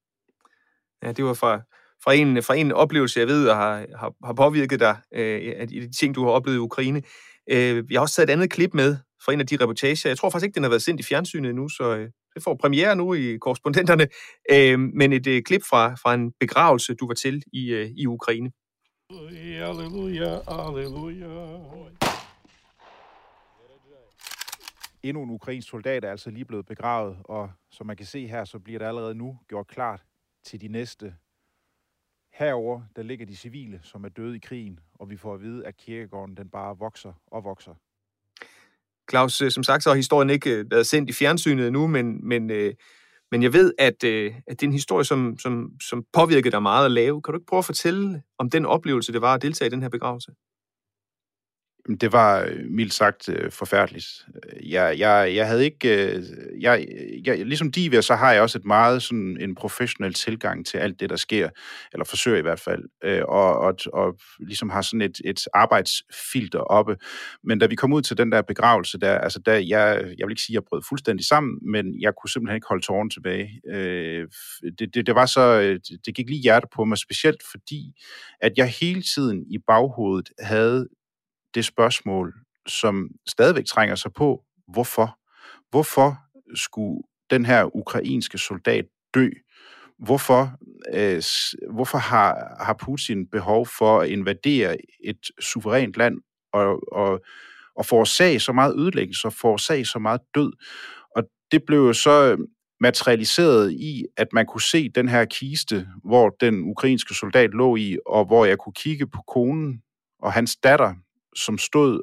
Ja, det var fra Fra en, fra en oplevelse, jeg ved, og har, har, har påvirket dig, øh, af de ting, du har oplevet i Ukraine. Øh, jeg har også taget et andet klip med fra en af de reportager. Jeg tror faktisk ikke, den har været sendt i fjernsynet endnu, så øh, det får premiere nu i Korrespondenterne. Øh, men et øh, klip fra, fra en begravelse, du var til i, øh, i Ukraine. Halleluja, halleluja. Endnu en ukrainsk soldat er altså lige blevet begravet, og som man kan se her, så bliver det allerede nu gjort klart til de næste. Herover der ligger de civile, som er døde i krigen, og vi får at vide, at kirkegården den bare vokser og vokser. Claus, som sagt, så har historien ikke været sendt i fjernsynet endnu, men, men, men jeg ved, at, at det er en historie, som, som, som påvirkede dig meget at lave. Kan du ikke prøve at fortælle om den oplevelse, det var at deltage i den her begravelse? Det var mildt sagt forfærdeligt. Jeg, jeg, jeg havde ikke... Jeg, jeg, ligesom Divya, så har jeg også et meget sådan en professionel tilgang til alt det, der sker, eller forsøger i hvert fald, og, og, og ligesom har sådan et, et arbejdsfilter oppe. Men da vi kom ud til den der begravelse, der, altså der, jeg, jeg vil ikke sige, at jeg brød fuldstændig sammen, men jeg kunne simpelthen ikke holde tårerne tilbage. Det, det, det var så... Det gik lige hjertet på mig, specielt fordi, at jeg hele tiden i baghovedet havde det spørgsmål, som stadigvæk trænger sig på, hvorfor? Hvorfor skulle den her ukrainske soldat dø? Hvorfor, øh, hvorfor har, har Putin behov for at invadere et suverænt land og, og, og forårsage så meget ødelæggelse og forårsage så meget død? Og det blev jo så materialiseret i, at man kunne se den her kiste, hvor den ukrainske soldat lå i, og hvor jeg kunne kigge på konen og hans datter, som stod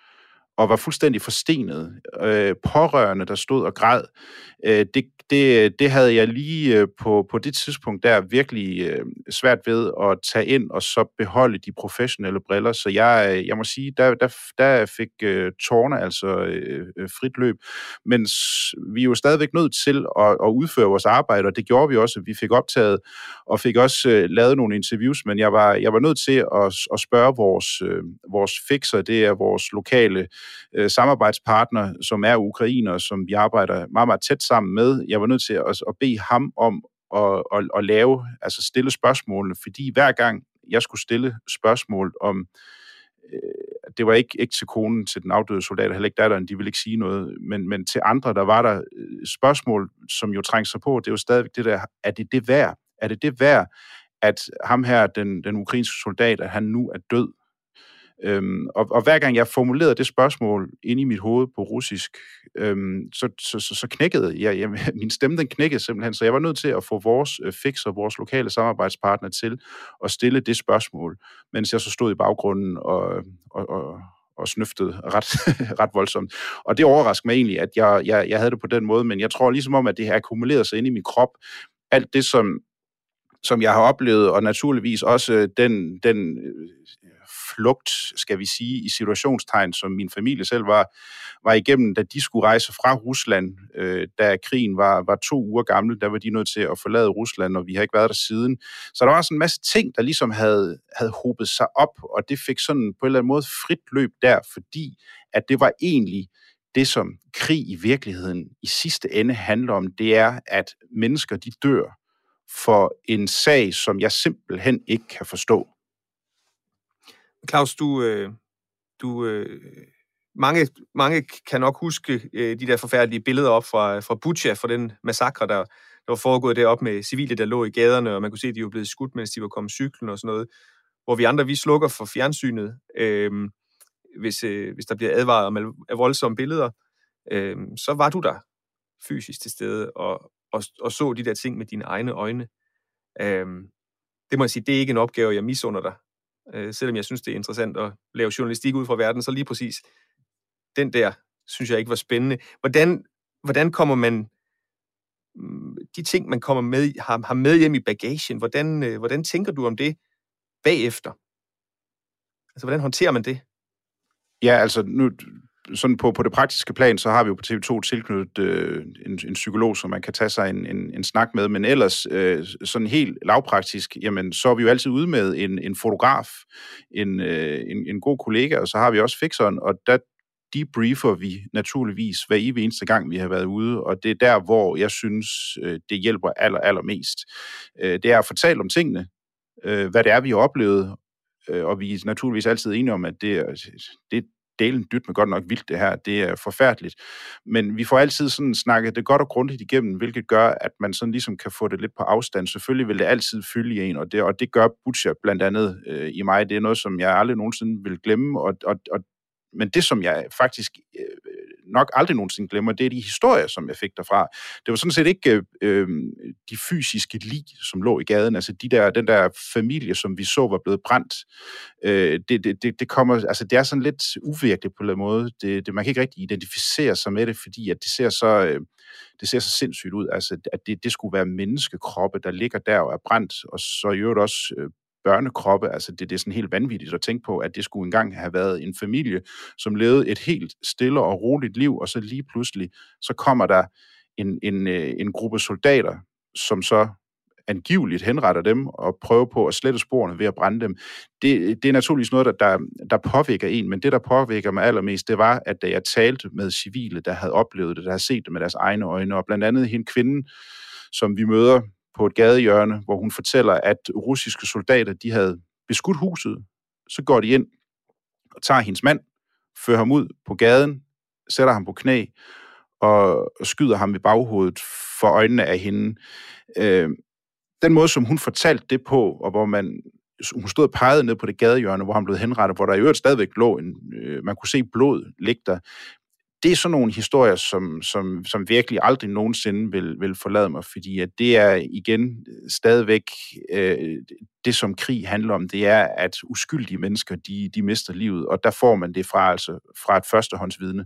og var fuldstændig forstenet, øh, pårørende, der stod og græd. Øh, det, det, det havde jeg lige øh, på, på det tidspunkt der virkelig øh, svært ved at tage ind og så beholde de professionelle briller. Så jeg, jeg må sige, der, der, der fik øh, tårne altså øh, frit løb. Men vi er jo stadigvæk nødt til at, at udføre vores arbejde, og det gjorde vi også. Vi fik optaget og fik også øh, lavet nogle interviews, men jeg var, jeg var nødt til at, at spørge vores, øh, vores fixer, det er vores lokale samarbejdspartner, som er ukrainer, som vi arbejder meget, meget tæt sammen med. Jeg var nødt til at, at bede ham om at, at, at lave, altså stille spørgsmålene, fordi hver gang jeg skulle stille spørgsmål om, øh, det var ikke, ikke til konen, til den afdøde soldat, heller ikke datteren, de ville ikke sige noget, men, men til andre, der var der spørgsmål, som jo trængte sig på, det er jo stadigvæk det der, er det det værd? Er det det værd, at ham her, den, den ukrainske soldat, at han nu er død? Øhm, og, og hver gang jeg formulerede det spørgsmål inde i mit hoved på russisk, øhm, så, så, så, så knækkede jeg, jeg, min stemme den knækkede simpelthen, så jeg var nødt til at få vores øh, fix og vores lokale samarbejdspartner til at stille det spørgsmål, mens jeg så stod i baggrunden og, og, og, og snøftede ret, ret voldsomt. Og det overraskede mig egentlig, at jeg, jeg, jeg havde det på den måde, men jeg tror ligesom om, at det har akkumuleret sig inde i min krop, alt det, som, som jeg har oplevet, og naturligvis også den, den flugt, skal vi sige, i situationstegn, som min familie selv var, var igennem, da de skulle rejse fra Rusland, øh, da krigen var, var to uger gammel, der var de nødt til at forlade Rusland, og vi har ikke været der siden. Så der var sådan en masse ting, der ligesom havde, havde hobet sig op, og det fik sådan på en eller anden måde frit løb der, fordi at det var egentlig det, som krig i virkeligheden i sidste ende handler om, det er, at mennesker, de dør for en sag, som jeg simpelthen ikke kan forstå. Claus, du, øh, du øh, mange, mange kan nok huske øh, de der forfærdelige billeder op fra, fra Bucha, fra den massakre, der, der var foregået deroppe med civile, der lå i gaderne, og man kunne se, at de var blevet skudt, mens de var kommet cyklen og sådan noget, hvor vi andre, vi slukker for fjernsynet, øh, hvis, øh, hvis der bliver advaret om af voldsomme billeder, øh, så var du der fysisk til stede og, og, og så de der ting med dine egne øjne. Øh, det må jeg sige, det er ikke en opgave, jeg misunder dig. Øh, selvom jeg synes, det er interessant at lave journalistik ud fra verden, så lige præcis den der, synes jeg ikke var spændende. Hvordan, hvordan kommer man, de ting, man kommer med, har, har med hjem i bagagen, hvordan, øh, hvordan tænker du om det bagefter? Altså, hvordan håndterer man det? Ja, altså, nu, sådan på, på det praktiske plan, så har vi jo på T V to tilknyttet øh, en, en psykolog, som man kan tage sig en, en, en snak med, men ellers øh, sådan helt lavpraktisk, jamen, så er vi jo altid ude med en, en fotograf, en, øh, en, en god kollega, og så har vi også fixeren, og der debriefer vi naturligvis hver evig eneste gang, vi har været ude, og det er der, hvor jeg synes, øh, det hjælper aller, allermest. Øh, det er at fortælle om tingene, øh, hvad det er, vi har oplevet, øh, og vi er naturligvis altid enige om, at det er, det delen dyt med godt nok vildt det her, det er forfærdeligt. Men vi får altid sådan snakket det godt og grundigt igennem, hvilket gør, at man sådan ligesom kan få det lidt på afstand. Selvfølgelig vil det altid fylde i en, og det, og det gør Bucha blandt andet øh, i mig. Det er noget, som jeg aldrig nogensinde vil glemme, og, og, og men det, som jeg faktisk øh, nok aldrig nogensinde glemmer, det er de historier, som jeg fik derfra. Det var sådan set ikke øh, de fysiske lig, som lå i gaden, altså de der, den der familie, som vi så var blevet brændt. Øh, det, det, det, det kommer, altså det er sådan lidt uvirkeligt på en måde. Det, det, man kan ikke rigtig identificere sig med det, fordi at det ser så, øh, det ser så sindssygt ud, altså at det, det skulle være menneskekroppe, der ligger der og er brændt, og så i øvrigt også øh, børnekroppe, altså det, det er sådan helt vanvittigt at tænke på, at det skulle engang have været en familie, som levede et helt stille og roligt liv, og så lige pludselig, så kommer der en, en, en gruppe soldater, som så angiveligt henretter dem, og prøver på at slette sporene ved at brænde dem. Det, det er naturligvis noget, der, der, der påvirker en, men det, der påvirker mig allermest, det var, at da jeg talte med civile, der havde oplevet det, der havde set det med deres egne øjne, og blandt andet hende kvinde, som vi møder på et gadehjørne, hvor hun fortæller, at russiske soldater, de havde beskudt huset, så går de ind og tager hendes mand, fører ham ud på gaden, sætter ham på knæ og skyder ham i baghovedet for øjnene af hende. Øh, den måde, som hun fortalte det på, og hvor man, hun stod og pegede ned på det gadehjørne, hvor han blev henrettet, hvor der i øvrigt stadigvæk lå en, øh, man kunne se blod ligge der. Det er sådan nogle historier, som, som, som virkelig aldrig nogensinde vil, vil forlade mig, fordi at det er igen stadigvæk øh, det, som krig handler om, det er, at uskyldige mennesker, de, de mister livet, og der får man det fra, altså, fra et førstehåndsvidne.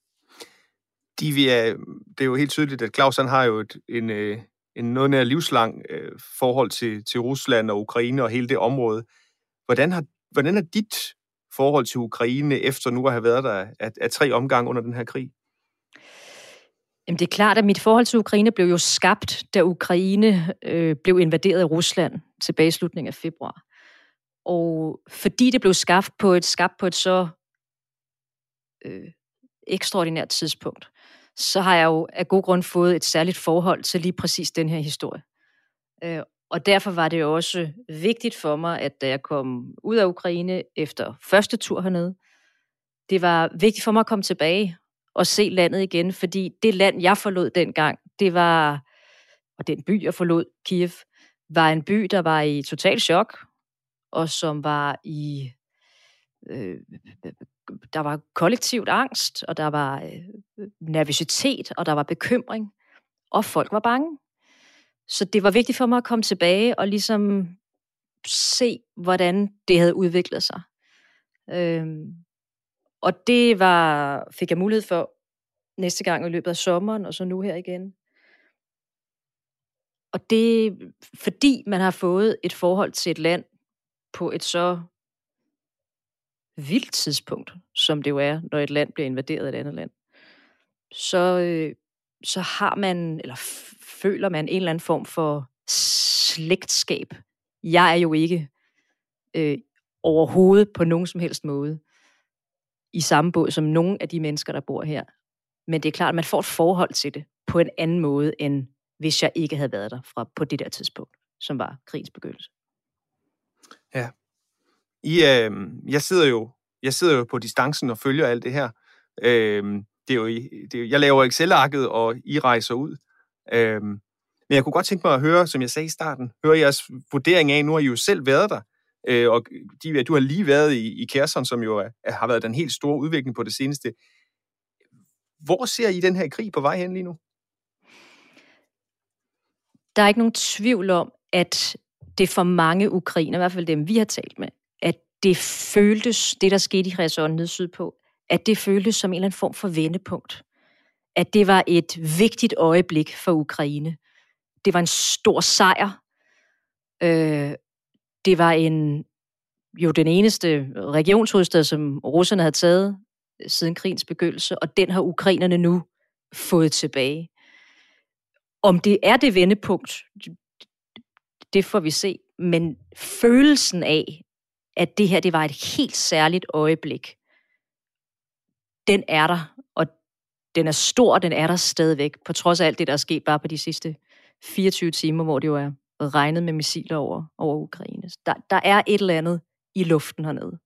De, vi er, det er jo helt tydeligt, at Claus han har jo et, en, en noget nær livslang øh, forhold til, til Rusland og Ukraine og hele det område. Hvordan har, hvordan er dit forhold til Ukraine, efter nu at have været der af, af tre omgange under den her krig? Jamen, det er klart, at mit forhold til Ukraine blev jo skabt, da Ukraine øh, blev invaderet af Rusland tilbage i slutningen af februar. Og fordi det blev skabt på et, skabt på et så øh, ekstraordinært tidspunkt, så har jeg jo af god grund fået et særligt forhold til lige præcis den her historie. Øh, Og derfor var det jo også vigtigt for mig, at da jeg kom ud af Ukraine efter første tur hernede, det var vigtigt for mig at komme tilbage og se landet igen, fordi det land, jeg forlod dengang, det var, og den by, jeg forlod, Kiev, var en by, der var i total chok, og som var i øh, der var kollektivt angst, og der var øh, nervøsitet, og der var bekymring, og folk var bange. Så det var vigtigt for mig at komme tilbage og ligesom se, hvordan det havde udviklet sig. Øhm, og det var, fik jeg mulighed for næste gang i løbet af sommeren, og så nu her igen. Og det fordi man har fået et forhold til et land på et så vildt tidspunkt, som det jo er, når et land bliver invaderet af et andet land, så, øh, så har man, eller f- føler man en eller anden form for slægtskab. Jeg er jo ikke øh, overhovedet på nogen som helst måde i samme båd som nogen af de mennesker, der bor her. Men det er klart, at man får et forhold til det på en anden måde, end hvis jeg ikke havde været der fra på det der tidspunkt, som var krigens begyndelse. Ja. I, øh, jeg, sidder jo, jeg sidder jo på distancen og følger alt det her. Øh, det er jo, det er, jeg laver Excel-arket, og I rejser ud. Øh, men jeg kunne godt tænke mig at høre, som jeg sagde i starten, høre jeres vurdering af, nu har I jo selv været der, øh, og de, du har lige været i, i Kherson, som jo er, har været den helt store udvikling på det seneste. Hvor ser I den her krig på vej hen lige nu? Der er ikke nogen tvivl om, at det for mange ukrainer, i hvert fald dem, vi har talt med, at det føltes, det der skete i Kherson nede sydpå, at det føltes som en eller anden form for vendepunkt. At det var et vigtigt øjeblik for Ukraine. Det var en stor sejr. Øh, det var en, jo den eneste regionshovedstad, som russerne havde taget siden krigens begyndelse, og den har ukrainerne nu fået tilbage. Om det er det vendepunkt, det får vi se. Men følelsen af, at det her det var et helt særligt øjeblik, den er der, og den er stor, den er der stadigvæk, på trods af alt det, der er sket bare på de sidste fireogtyve timer, hvor det jo er regnet med missiler over, over Ukraine. Der, der er et eller andet i luften hernede.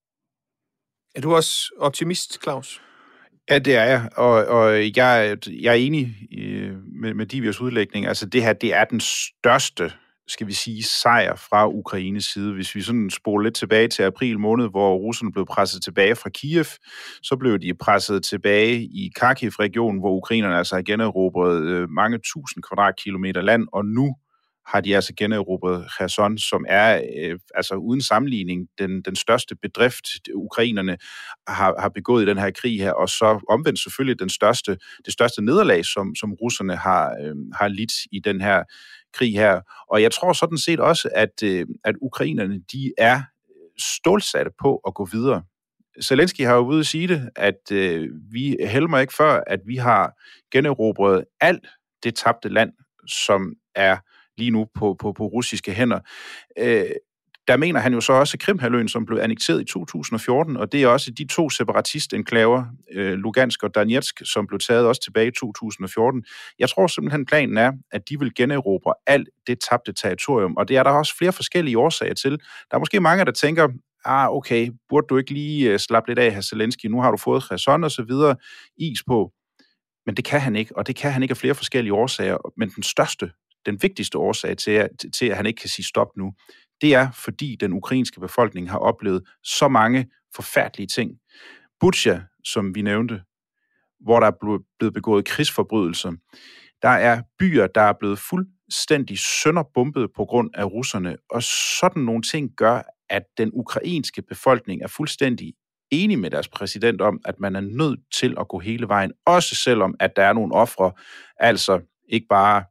Er du også optimist, Claus? Ja, det er jeg, og, og jeg, jeg er enig med, med Divias udlægning. Altså det her, det er den største, skal vi sige, sejr fra Ukraines side. Hvis vi sådan spoler lidt tilbage til april måned, hvor russerne blev presset tilbage fra Kiev, så blev de presset tilbage i Kharkiv-regionen, hvor ukrainerne altså har generobret mange tusind kvadratkilometer land, og nu har de altså generobret Kherson, som er øh, altså uden sammenligning den, den største bedrift, ukrainerne har, har begået i den her krig her, og så omvendt selvfølgelig den største, det største nederlag, som, som russerne har, øh, har lidt i den her krig her. Og jeg tror sådan set også, at, øh, at ukrainerne, de er stålsatte på at gå videre. Zelensky har jo ude at sige det, at øh, vi helmer ikke før, at vi har generobret alt det tabte land, som er lige nu på, på, på russiske hænder. Øh, der mener han jo så også Krimhalvøen, som blev annekteret i to tusind og fjorten, og det er også de to separatist-enklaver, øh, Lugansk og Donetsk, som blev taget også tilbage i to tusind og fjorten. Jeg tror simpelthen, planen er, at de vil generobre alt det tabte territorium, og det er der også flere forskellige årsager til. Der er måske mange, der tænker, ah, okay, burde du ikke lige uh, slappe lidt af her, Zelensky, nu har du fået Kherson og så videre, is på. Men det kan han ikke, og det kan han ikke af flere forskellige årsager, men den største, den vigtigste årsag til at, til, at han ikke kan sige stop nu, det er, fordi den ukrainske befolkning har oplevet så mange forfærdelige ting. Butsja, som vi nævnte, hvor der er blevet begået krigsforbrydelser. Der er byer, der er blevet fuldstændig sønderbombet på grund af russerne, og sådan nogle ting gør, at den ukrainske befolkning er fuldstændig enig med deres præsident om, at man er nødt til at gå hele vejen, også selvom at der er nogle ofre, altså ikke bare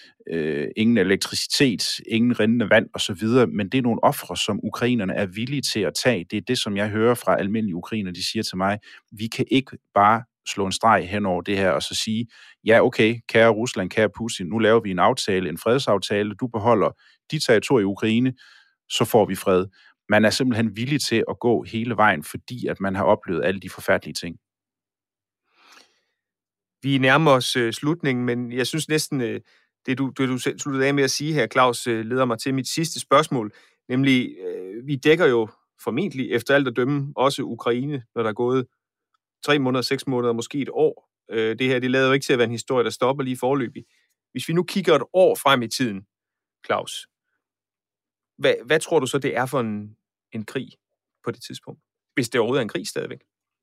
øh, ingen elektricitet, ingen rindende vand osv., men det er nogle ofre, som ukrainerne er villige til at tage. Det er det, som jeg hører fra almindelige ukrainer, de siger til mig, vi kan ikke bare slå en streg hen over det her og så sige, ja okay, kære Rusland, kære Putin, nu laver vi en aftale, en fredsaftale, du beholder de territorier i Ukraine, så får vi fred. Man er simpelthen villig til at gå hele vejen, fordi at man har oplevet alle de forfærdelige ting. Vi nærmer os øh, slutningen, men jeg synes næsten, øh, det du, det du sluttede af med at sige her, Claus, øh, leder mig til mit sidste spørgsmål, nemlig, øh, vi dækker jo formentlig efter alt at dømme også Ukraine, når der er gået tre måneder, seks måneder, måske et år. Øh, det her, det lader jo ikke til at være en historie, der stopper lige forløbig. Hvis vi nu kigger et år frem i tiden, Claus, hvad, hvad tror du så, det er for en, en krig på det tidspunkt? hvis det overhovedet er en krig stadigvæk?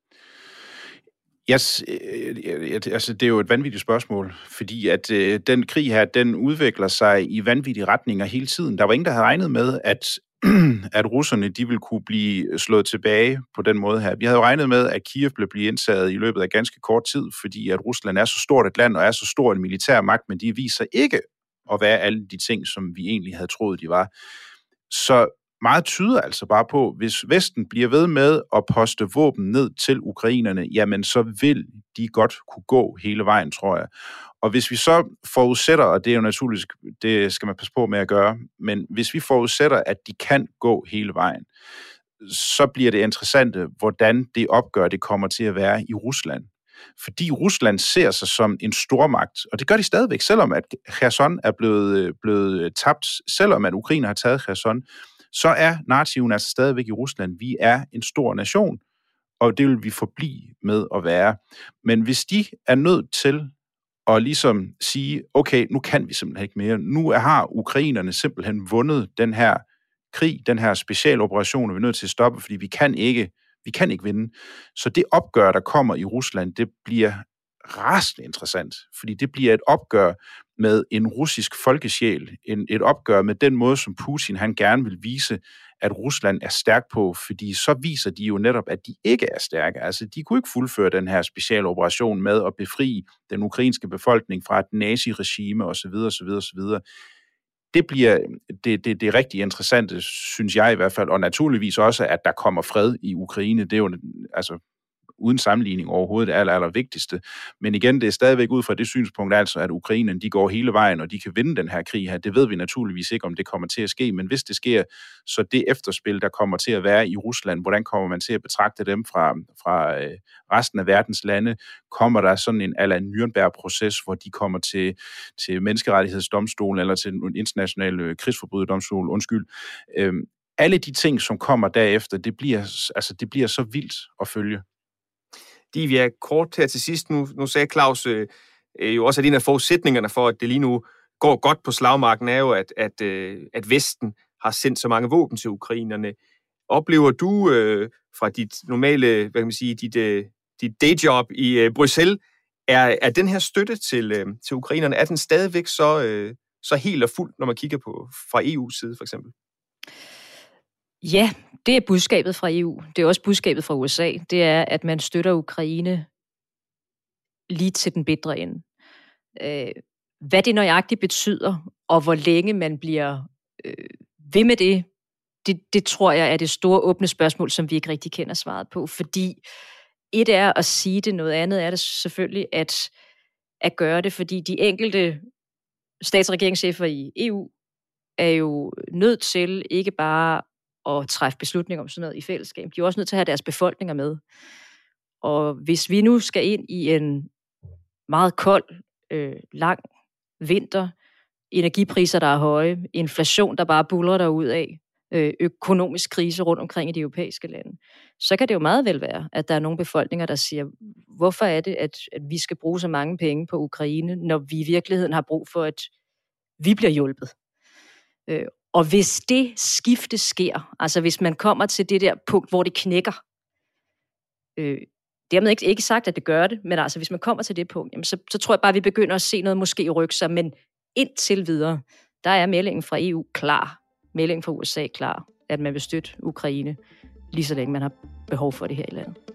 Yes, altså det er jo et vanvittigt spørgsmål, fordi at øh, den krig her, den udvikler sig i vanvittige retninger hele tiden. Der var ingen, der havde regnet med, at, at russerne de ville kunne blive slået tilbage på den måde her. Vi havde jo regnet med, at Kiev blev blive indtaget i løbet af ganske kort tid, fordi at Rusland er så stort et land og er så stor en militær magt, men de viser ikke at være alle de ting, som vi egentlig havde troet, de var. Så meget tyder altså bare på, hvis Vesten bliver ved med at poste våben ned til ukrainerne, jamen så vil de godt kunne gå hele vejen, tror jeg. Og hvis vi så forudsætter, og det er jo naturligt, det skal man passe på med at gøre, men hvis vi forudsætter, at de kan gå hele vejen, så bliver det interessante, hvordan det opgør, det kommer til at være i Rusland. Fordi Rusland ser sig som en stormagt, og det gør de stadigvæk, selvom at Kherson er blevet, blevet tabt, selvom at Ukraine har taget Kherson, så er narrativen altså stadigvæk i Rusland. Vi er en stor nation, og det vil vi forblive med at være. Men hvis de er nødt til at ligesom sige, okay, nu kan vi simpelthen ikke mere. Nu har ukrainerne simpelthen vundet den her krig, den her specialoperation, og vi er nødt til at stoppe, fordi vi kan ikke, vi kan ikke vinde. Så det opgør, der kommer i Rusland, det bliver rasende interessant, fordi det bliver et opgør med en russisk folkesjæl, en, et opgør med den måde, som Putin han gerne vil vise, at Rusland er stærk på, fordi så viser de jo netop, at de ikke er stærke. Altså, de kunne ikke fuldføre den her specialoperation med at befri den ukrainske befolkning fra et nazi-regime osv. osv. osv. Det bliver det, det, det rigtig interessante, synes jeg i hvert fald, og naturligvis også, at der kommer fred i Ukraine. Det er jo altså uden sammenligning overhovedet det aller, aller vigtigste. Men igen, det er stadigvæk ud fra det synspunkt, altså at Ukraine, de går hele vejen, og de kan vinde den her krig her. Det ved vi naturligvis ikke, om det kommer til at ske, men hvis det sker, så det efterspil, der kommer til at være i Rusland, hvordan kommer man til at betragte dem fra, fra øh, resten af verdens lande? Kommer der sådan en ala Nürnberg-proces, hvor de kommer til, til menneskerettighedsdomstolen, eller til den internationale krigsforbryderdomstol, undskyld. Øhm, alle de ting, som kommer derefter, det bliver, altså, det bliver så vildt at følge. De, vi er kort her til sidst. Nu, nu sagde Claus øh, jo også, at en af forudsætningerne for, at det lige nu går godt på slagmarken, er jo, at, at, øh, at Vesten har sendt så mange våben til ukrainerne. Oplever du øh, fra dit normale, hvad kan man sige, dit, øh, dit dayjob i øh, Bruxelles, er, er den her støtte til, øh, til ukrainerne, er den stadigvæk så, øh, så helt og fuldt, når man kigger på fra E U's side for eksempel? Ja, det er budskabet fra E U. Det er også budskabet fra U S A. Det er, at man støtter Ukraine lige til den bitre ende. Hvad det nøjagtigt betyder, og hvor længe man bliver øh, ved med det, det, det tror jeg er det store åbne spørgsmål, som vi ikke rigtig kender svaret på. Fordi et er at sige det, noget andet er det selvfølgelig at, at gøre det, fordi de enkelte stats- og regeringschefer i E U er jo nødt til ikke bare og træffe beslutninger om sådan noget i fællesskab. De er også nødt til at have deres befolkninger med. Og hvis vi nu skal ind i en meget kold, øh, lang vinter, energipriser, der er høje, inflation, der bare buldrer derudad, øh, økonomisk krise rundt omkring i de europæiske lande, så kan det jo meget vel være, at der er nogle befolkninger, der siger, hvorfor er det, at, at vi skal bruge så mange penge på Ukraine, når vi i virkeligheden har brug for, at vi bliver hjulpet. Øh, Og hvis det skifte sker, altså hvis man kommer til det der punkt, hvor det knækker, øh, dermed ikke, ikke sagt, at det gør det, men altså hvis man kommer til det punkt, jamen, så, så tror jeg bare, at vi begynder at se noget måske rykke sig, men indtil videre, der er meldingen fra E U klar, meldingen fra U S A klar, at man vil støtte Ukraine, lige så længe man har behov for det her i landet.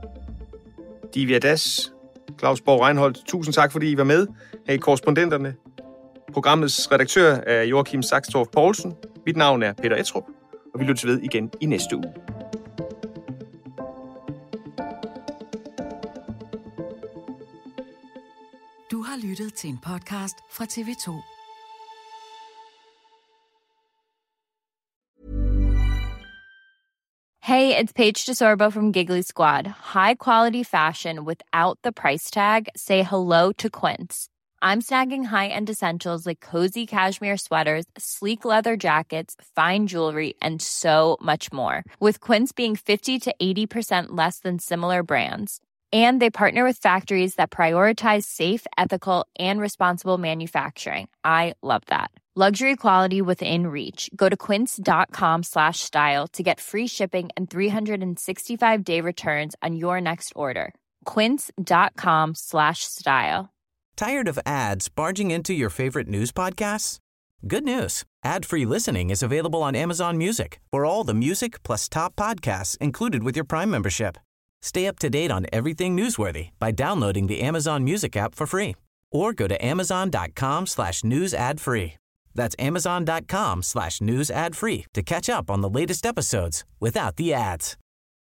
Divya Das, Claus Borg Reinholdt, tusind tak, fordi I var med her i Korrespondenterne. Programmets redaktør er Joachim Saxtorff Poulsen. Mit navn er Peter Etrup, og vi lyttes ved igen i næste uge. Du har lyttet til en podcast fra T V to. Hey, it's Paige DeSorbo from Giggly Squad. High quality fashion without the price tag. Say hello to Quince. I'm snagging high-end essentials like cozy cashmere sweaters, sleek leather jackets, fine jewelry, and so much more. With Quince being fifty to eighty percent less than similar brands. And they partner with factories that prioritize safe, ethical, and responsible manufacturing. I love that. Luxury quality within reach. Go to quince.com slash style to get free shipping and three sixty-five day returns on your next order. Quince.com slash style. Tired of ads barging into your favorite news podcasts? Good news. Ad-free listening is available on Amazon Music for all the music plus top podcasts included with your Prime membership. Stay up to date on everything newsworthy by downloading the Amazon Music app for free or go to amazon.com slash news ad free. That's amazon.com slash news ad free to catch up on the latest episodes without the ads.